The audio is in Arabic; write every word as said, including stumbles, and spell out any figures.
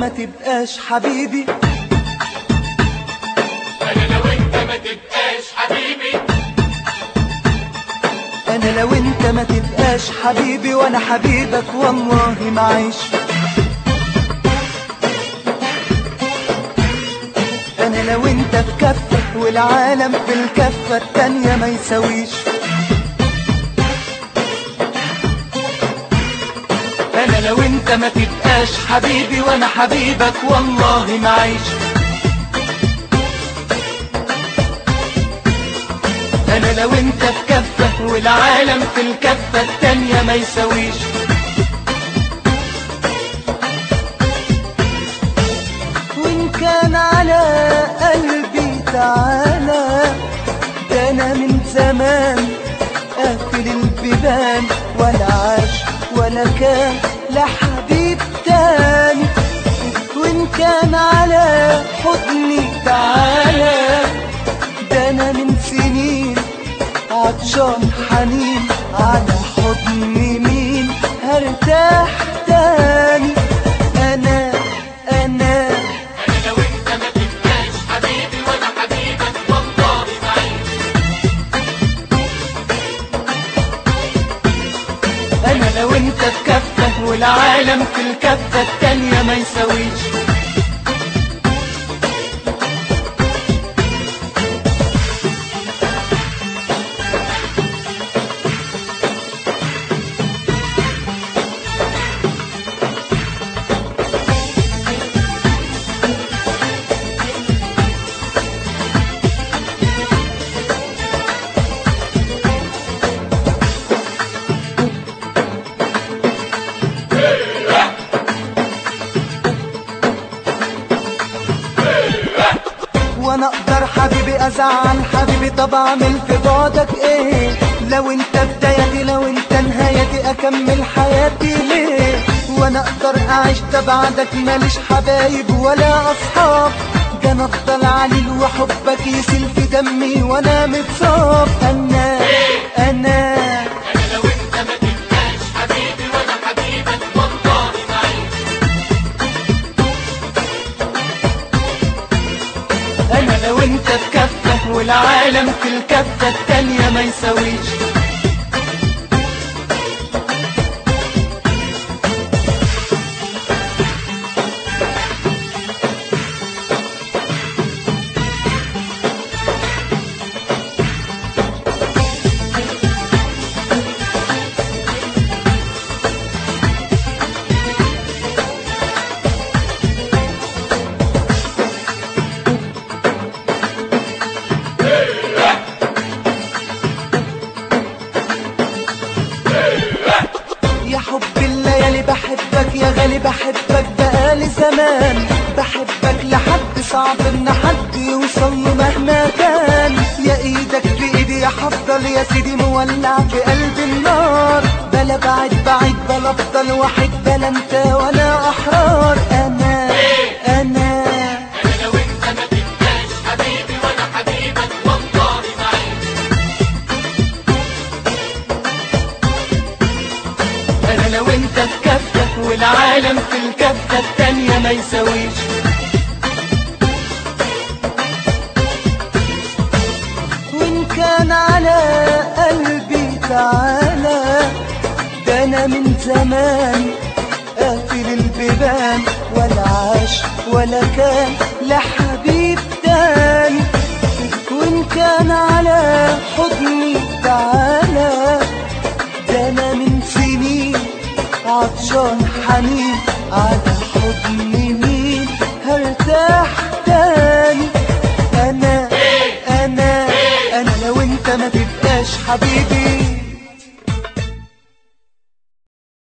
ما تبقاش حبيبي، انا لو انت ما تبقاش حبيبي، انا لو انت ما تبقاش حبيبي وانا حبيبك والله ما عيش. انا لو انت في كفة والعالم في الكفة التانية ما يساويش. انا لو انت ما تبقاش حبيبي وانا حبيبك والله ما عيش. انا لو انت في كفة والعالم في الكفة التانية ما يساويش. وان كان على قلبي تعالى، ده انا من زمان قافل البيبان، ولا عاش ولا كان لا حبيب تاني. وان كان على حضني تعالى، ده انا من سنين عطشان حنين، على حضن مين هرتاح تاني. انا انا انا لو انت ما تبقاش حبيبي وانا حبيبك والله ما عيش. انا لو انت في كفة والعالم في الكفة التانية ما يساويش. وانا اقدر حبيبي ازعل حبيبي، طب اعمل في بعدك ايه؟ لو انت بدايتي لو انت نهايتي اكمل حياتي ليه؟ وانا اقدر اعيش تبعدك ماليش حبايب ولا اصحاب، ده انا افضل عليل وحبك يسيل في دمي وانا متصاب. انا انا انا لو انت ما تبقاش حبيبي وانا حبيبك والله ما عيش. انا لو انت في كفة والعالم في الكفة التانية ما يساويش. يا حب الليالي بحبك يا غالي بحبك بقالي زمان، بحبك لحد صعب ان حد يوصل له مهما كان. يا ايدك في ايدي يا هفضل يا سيدي مولع في قلبي النار، بلا بعد بعيد بلا افضل وحيد بلا انت وانا احرار. انا انا انا لو انت ما تبقاش حبيبي وانا حبيبك والله ما عيش. انا لو انت في كفة والعالم في الكفة التانية ما يساويش. وان كان على قلبي تعالى، ده انا من زمان قافل البيبان، ولا عاش ولا كان لا حبيب تاني. وان كان على حضني تعالى، ده انا من سنين عطشان حنين، على حضن مين هرتاح تاني. انا انا انا لو انت ما تبقاش حبيبي